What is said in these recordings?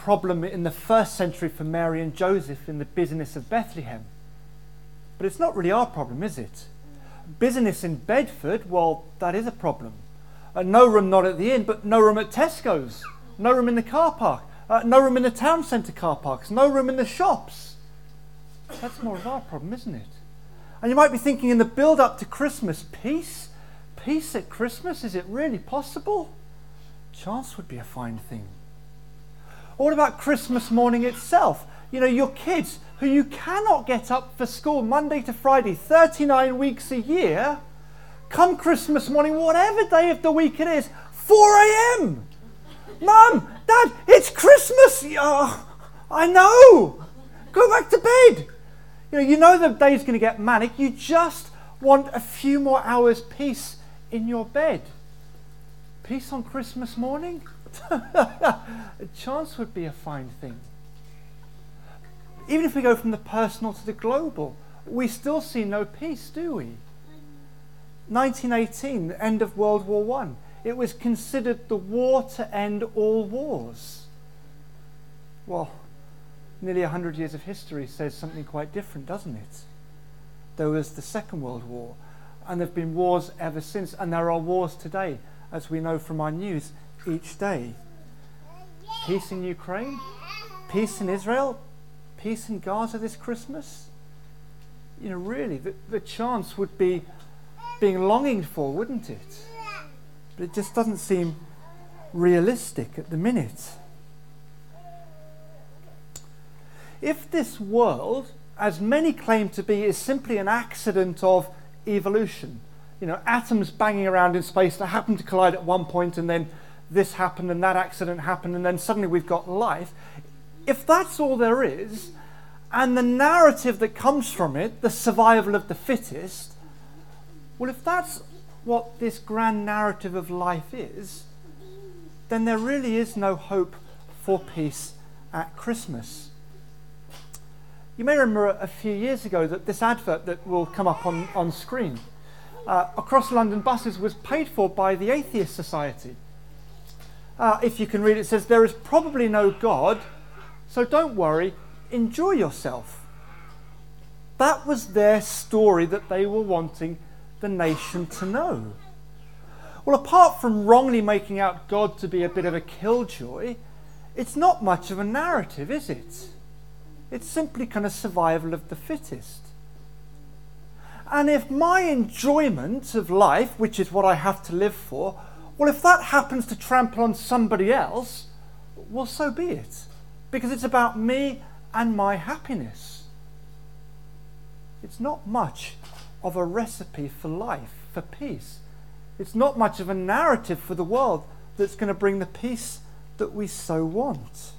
problem in the first century for Mary and Joseph in the busyness of Bethlehem. But it's not really our problem, is it? Busyness in Bedford, well, that is a problem. No room not at the inn, but no room at Tesco's. No room in the car park. No room in the town centre car parks. No room in the shops. That's more of our problem, isn't it? And you might be thinking in the build-up to Christmas, peace? Peace at Christmas? Is it really possible? Chance would be a fine thing. Or what about Christmas morning itself? You know, your kids who you cannot get up for school Monday to Friday, 39 weeks a year, come Christmas morning, whatever day of the week it is, 4 a.m. Mum, Dad, it's Christmas. Oh, I know. Go back to bed. You know the day's going to get manic. You just want a few more hours peace in your bed. Peace on Christmas morning? A chance would be a fine thing. Even if we go from the personal to the global, we still see no peace, do we? 1918, the end of World War I. It was considered the war to end all wars. Well, nearly 100 years of history says something quite different, doesn't it? There was the Second World War, and there have been wars ever since, and there are wars today, as we know from our news each day. Peace in Ukraine, peace in Israel, peace in Gaza this Christmas. You know, really, the chance would be being longing for, wouldn't it? But it just doesn't seem realistic at the minute. If this world, as many claim to be, is simply an accident of evolution, you know, atoms banging around in space that happen to collide at one point and then this happened and that accident happened and then suddenly we've got life, if that's all there is, and the narrative that comes from it, the survival of the fittest, well, if that's what this grand narrative of life is, then there really is no hope for peace at Christmas. You may remember a few years ago that this advert that will come up on screen across London buses was paid for by the Atheist Society. If you can read it, it says, "There is probably no God, so don't worry, enjoy yourself." That was their story that they were wanting the nation to know. Well, apart from wrongly making out God to be a bit of a killjoy, it's not much of a narrative, is it? It's simply kind of survival of the fittest. And if my enjoyment of life, which is what I have to live for, well, if that happens to trample on somebody else, well, so be it. Because it's about me and my happiness. It's not much of a recipe for life, for peace. It's not much of a narrative for the world that's going to bring the peace that we so want.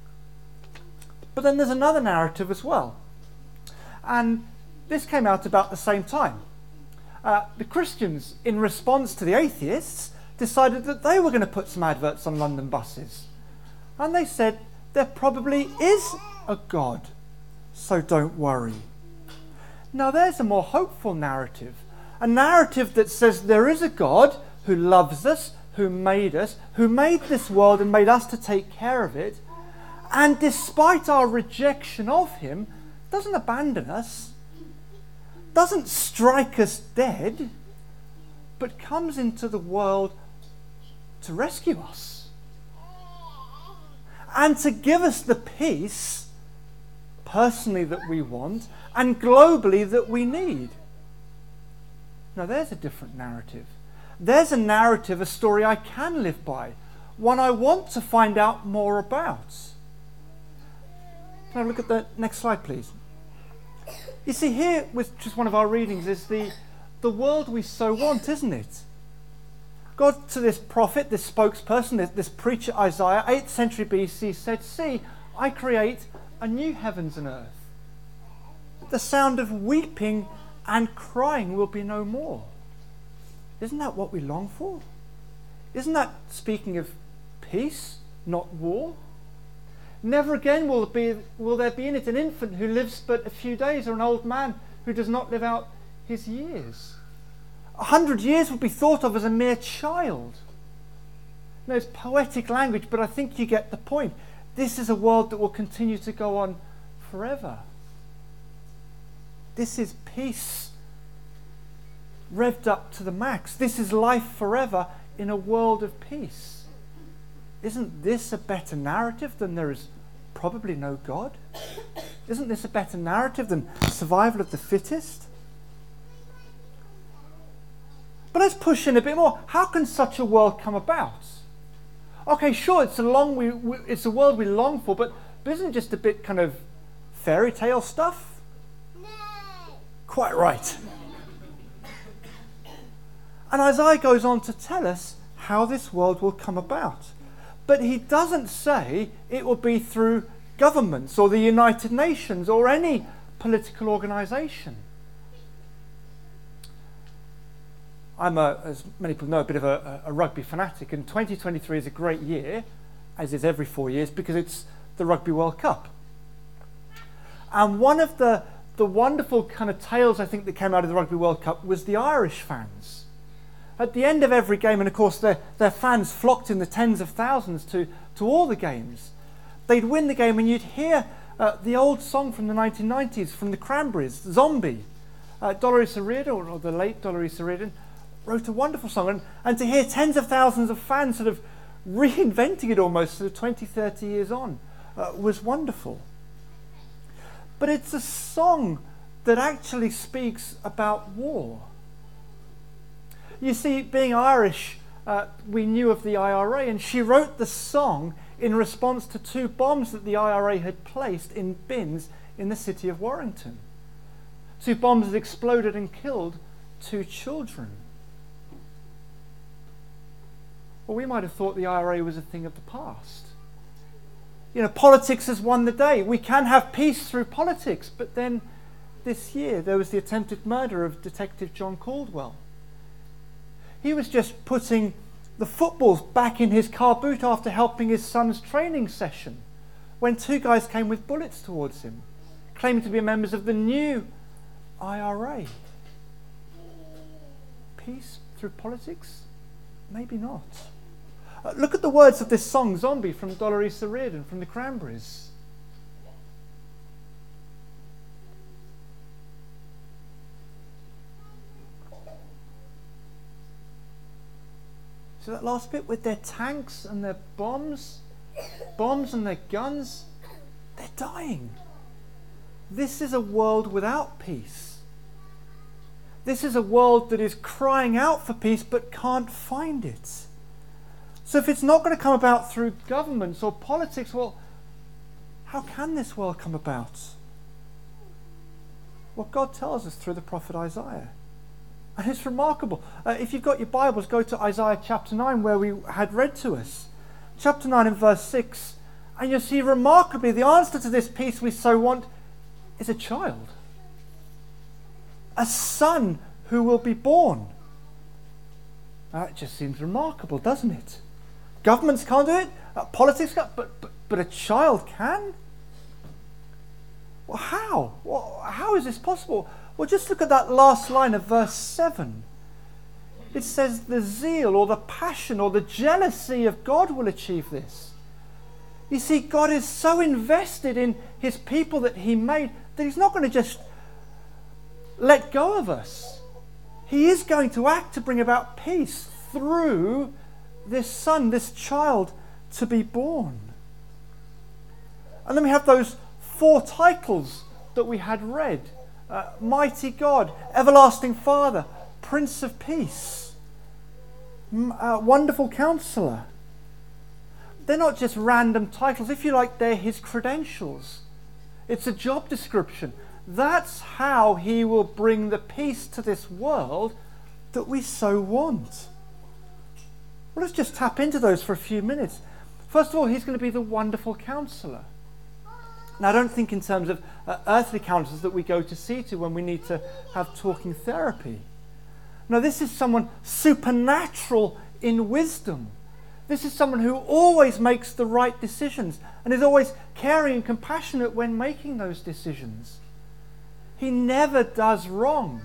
But then there's another narrative as well. And this came out about the same time. The Christians, in response to the atheists, decided that they were going to put some adverts on London buses. And they said, there probably is a God, so don't worry. Now there's a more hopeful narrative. A narrative that says there is a God who loves us, who made this world and made us to take care of it, and despite our rejection of him, doesn't abandon us, doesn't strike us dead, but comes into the world to rescue us and to give us the peace personally that we want and globally that we need. Now there's a different narrative. There's a narrative, a story I can live by, one I want to find out more about. Now look at the next slide, please. You see, here, with just one of our readings, is the world we so want, isn't it? God to this prophet, this spokesperson, this preacher Isaiah, 8th century BC, said, "See, I create a new heavens and earth. The sound of weeping and crying will be no more." Isn't that what we long for? Isn't that speaking of peace, not war? Never again will there be in it an infant who lives but a few days, or an old man who does not live out his years. 100 years will be thought of as a mere child. Now, it's poetic language, but I think you get the point. This is a world that will continue to go on forever. This is peace revved up to the max. This is life forever in a world of peace. Isn't this a better narrative than there is probably no God? Isn't this a better narrative than survival of the fittest? But let's push in a bit more. How can such a world come about? Okay, sure, it's a world we long for, but isn't it just a bit kind of fairy tale stuff? No. Quite right. And Isaiah goes on to tell us how this world will come about. But he doesn't say it will be through governments or the United Nations or any political organisation. I'm, as many people know, a bit of a rugby fanatic, and 2023 is a great year, as is every 4 years, because it's the Rugby World Cup. And one of the wonderful kind of tales, I think, that came out of the Rugby World Cup was the Irish fans. At the end of every game, and of course their fans flocked in the tens of thousands to all the games, they'd win the game and you'd hear the old song from the 1990s from the Cranberries, Zombie. Dolores O'Riordan, or the late Dolores O'Riordan, wrote a wonderful song, and to hear tens of thousands of fans sort of reinventing it almost sort of 20, 30 years on was wonderful. But it's a song that actually speaks about war. You see, being Irish, we knew of the IRA, and she wrote the song in response to 2 bombs that the IRA had placed in bins in the city of Warrington. 2 bombs that exploded and killed 2 children. Well, we might have thought the IRA was a thing of the past. You know, politics has won the day. We can have peace through politics. But then this year there was the attempted murder of Detective John Caldwell. He was just putting the footballs back in his car boot after helping his son's training session when 2 guys came with bullets towards him, claiming to be members of the new IRA. Peace through politics? Maybe not. Look at the words of this song, Zombie, from Dolores O'Riordan, from the Cranberries. So that last bit with their tanks and their bombs and their guns, they're dying. This is a world without peace. This is a world that is crying out for peace but can't find it. So if it's not going to come about through governments or politics, well, how can this world come about? Well, God tells us through the prophet Isaiah. And it's remarkable. If you've got your Bibles, go to Isaiah chapter 9 where we had read to us. Chapter 9 and verse 6. And you'll see remarkably the answer to this peace we so want is a child. A son who will be born. That just seems remarkable, doesn't it? Governments can't do it. Politics can't. But a child can? Well, how? Well, how is this possible? Well, just look at that last line of verse 7. It says the zeal or the passion or the jealousy of God will achieve this. You see, God is so invested in his people that he made that he's not going to just let go of us. He is going to act to bring about peace through this son, this child to be born. And then we have those 4 titles that we had read. Mighty God, Everlasting Father, Prince of Peace, Wonderful Counselor. They're not just random titles. If you like, they're his credentials. It's a job description. That's how he will bring the peace to this world that we so want. Well, let's just tap into those for a few minutes. First of all, he's going to be the Wonderful Counselor. Now, I don't think in terms of earthly counsellors that we go to see to when we need to have talking therapy. No, this is someone supernatural in wisdom. This is someone who always makes the right decisions and is always caring and compassionate when making those decisions. He never does wrong.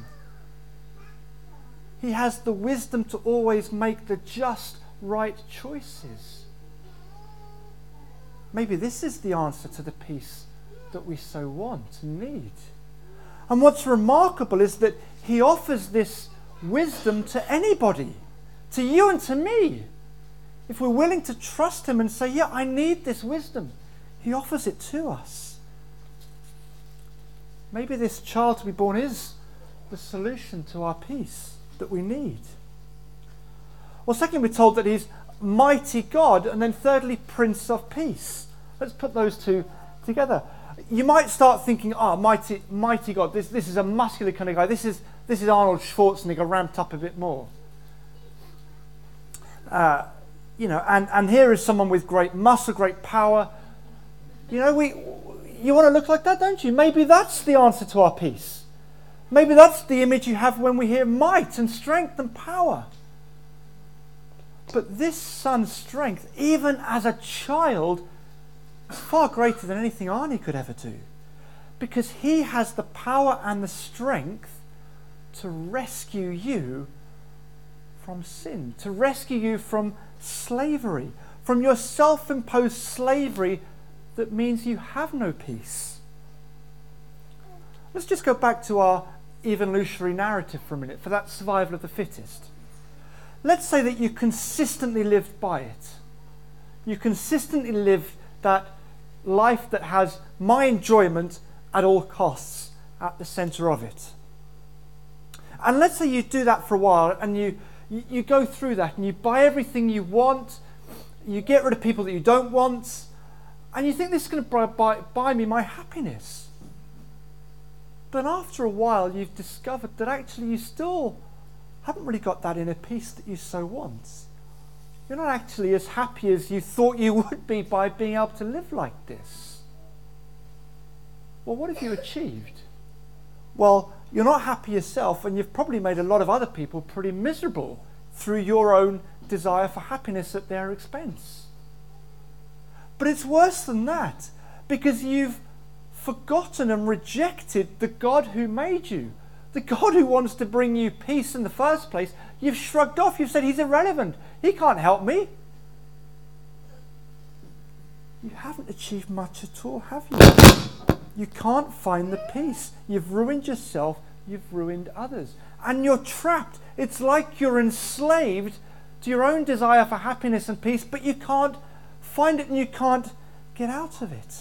He has the wisdom to always make the just right choices. maybe this is the answer to the peace that we so want and need. And what's remarkable is that he offers this wisdom to anybody, to you and to me. If we're willing to trust him and say, yeah, I need this wisdom, he offers it to us. Maybe this child to be born is the solution to our peace that we need. Well, secondly, we're told that he's mighty God, and then thirdly, Prince of Peace. Let's put those two together. You might start thinking, mighty God, this is a muscular kind of guy. This is Arnold Schwarzenegger ramped up a bit more. And here is someone with great muscle, great power. You want to look like that, don't you? Maybe that's the answer to our peace. Maybe that's the image you have when we hear might and strength and power. But this son's strength, even as a child, is far greater than anything Arnie could ever do. Because he has the power and the strength to rescue you from sin, to rescue you from slavery, from your self-imposed slavery that means you have no peace. Let's just go back to our evolutionary narrative for a minute, for that survival of the fittest. Let's say that you consistently lived by it. You consistently lived that life that has my enjoyment at all costs at the centre of it. And let's say you do that for a while and you go through that and you buy everything you want, you get rid of people that you don't want, and you think this is going to buy me my happiness. But after a while you've discovered that actually you still haven't really got that inner peace that you so want. You're not actually as happy as you thought you would be by being able to live like this. Well, what have you achieved? Well, you're not happy yourself, and you've probably made a lot of other people pretty miserable through your own desire for happiness at their expense. But it's worse than that, because you've forgotten and rejected the God who made you. The God who wants to bring you peace in the first place, you've shrugged off. You've said he's irrelevant. He can't help me. You haven't achieved much at all, have you? You can't find the peace. You've ruined yourself. You've ruined others. And you're trapped. It's like you're enslaved to your own desire for happiness and peace, but you can't find it and you can't get out of it.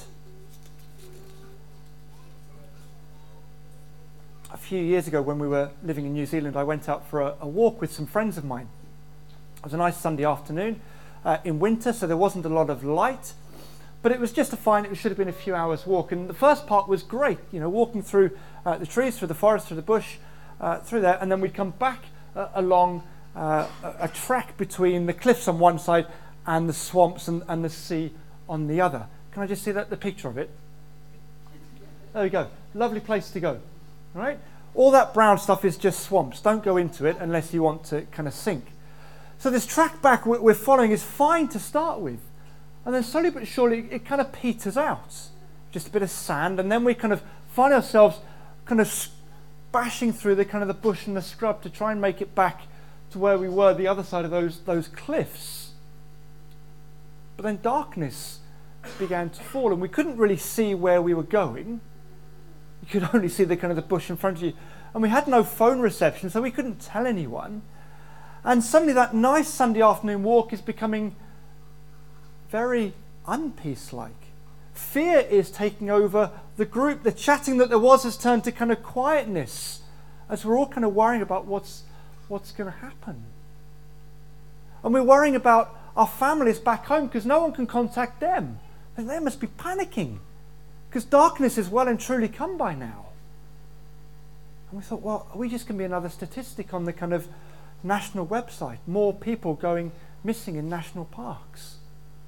A few years ago when we were living in New Zealand, I went out for a walk with some friends of mine. It was a nice Sunday afternoon in winter, so there wasn't a lot of light, but it was just it should have been a few hours walk. And the first part was great, walking through the trees, through the forest, through the bush, through there, and then we'd come back along a track between the cliffs on one side and the swamps and the sea on the other. Can I just see the picture of it? There we go. Lovely place to go. Right? All that brown stuff is just swamps. Don't go into it unless you want to kind of sink. So this track back we're following is fine to start with. And then slowly but surely it kind of peters out. Just a bit of sand, and then we kind of find ourselves kind of bashing through the bush and the scrub to try and make it back to where we were, the other side of those cliffs. But then darkness began to fall and we couldn't really see where we were going. You could only see the bush in front of you. And we had no phone reception, so we couldn't tell anyone. And suddenly that nice Sunday afternoon walk is becoming very unpeace-like. Fear is taking over the group. The chatting that there was has turned to kind of quietness as we're all kind of worrying about what's going to happen. And we're worrying about our families back home because no one can contact them. And they must be panicking because darkness is well and truly come by now. And we thought, well, are we just going to be another statistic on the kind of national website? More people going missing in national parks.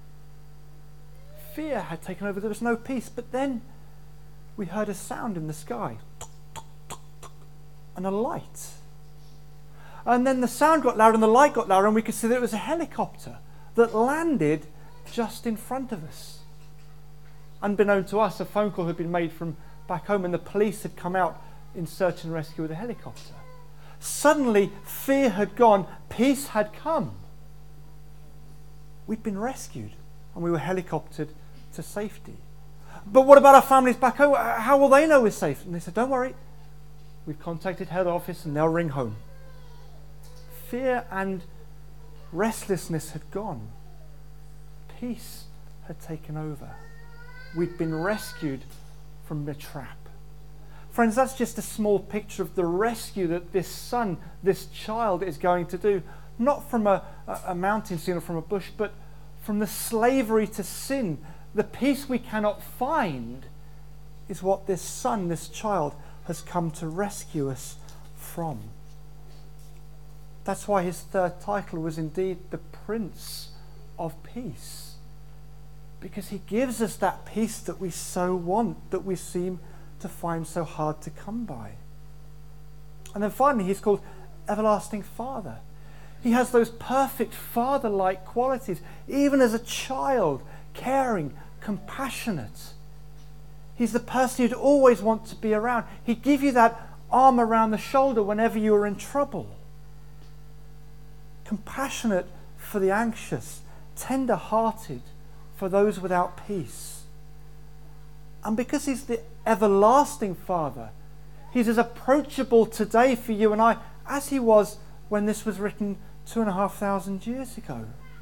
Fear had taken over. There was no peace. But then we heard a sound in the sky. And a light. And then the sound got louder and the light got louder and we could see that it was a helicopter that landed just in front of us. Unbeknown to us, a phone call had been made from back home and the police had come out in search and rescue with a helicopter. Suddenly, fear had gone, peace had come. We'd been rescued and we were helicoptered to safety. But what about our families back home? How will they know we're safe? And they said, don't worry, we've contacted head office and they'll ring home. Fear and restlessness had gone. Peace had taken over. We'd been rescued from the trap. Friends, that's just a small picture of the rescue that this son, this child is going to do. Not from a mountain scene or from a bush, but from the slavery to sin. The peace we cannot find is what this son, this child, has come to rescue us from. That's why his third title was indeed the Prince of Peace. Because he gives us that peace that we so want, that we seem to find so hard to come by. And then finally, he's called Everlasting Father. He has those perfect father-like qualities, even as a child, caring, compassionate. He's the person you'd always want to be around. He'd give you that arm around the shoulder whenever you were in trouble. Compassionate for the anxious, tender-hearted for those without peace. And because he's the everlasting Father, he's as approachable today for you and I as he was when this was written 2,500 years ago.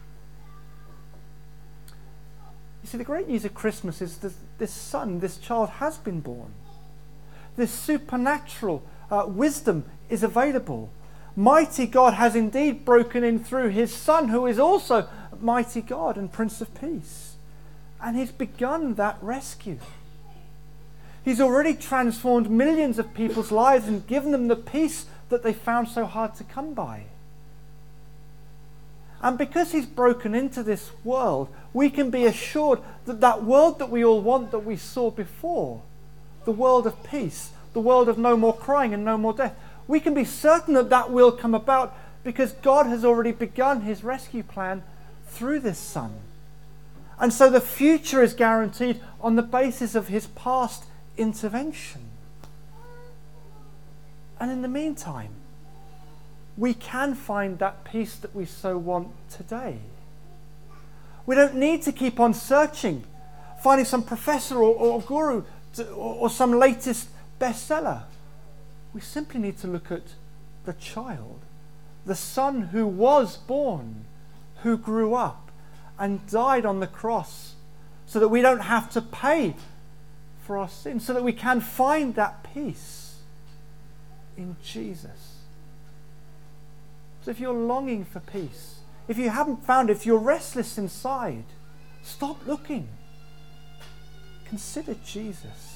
You see, the great news of Christmas is that this son, this child has been born. This supernatural wisdom is available. Mighty God has indeed broken in through his Son, who is also mighty God and Prince of Peace. And he's begun that rescue. He's already transformed millions of people's lives and given them the peace that they found so hard to come by. And because he's broken into this world, we can be assured that that world that we all want, that we saw before, the world of peace, the world of no more crying and no more death, we can be certain that that will come about because God has already begun his rescue plan through this Son. And so the future is guaranteed on the basis of his past intervention. And in the meantime, we can find that peace that we so want today. We don't need to keep on searching, finding some professor or guru or some latest bestseller. We simply need to look at the child, the son who was born, who grew up and died on the cross so that we don't have to pay for our sins, so that we can find that peace in Jesus. So if you're longing for peace, if you haven't found it, if you're restless inside, stop looking. Consider Jesus.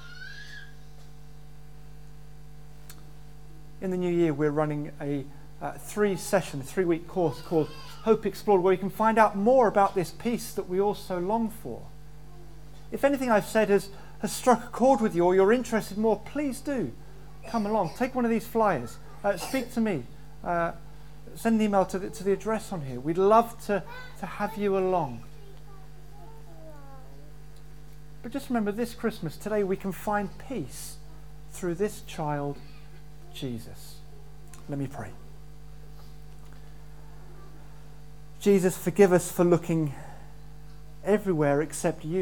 In the new year, we're running a 3-week course called Hope Explored, where you can find out more about this peace that we all so long for. If anything I've said has struck a chord with you or you're interested more, please do come along. Take one of these flyers. Speak to me. Send an email to the address on here. We'd love to have you along. But just remember, this Christmas, today, we can find peace through this child, Jesus. Let me pray. Jesus, forgive us for looking everywhere except you.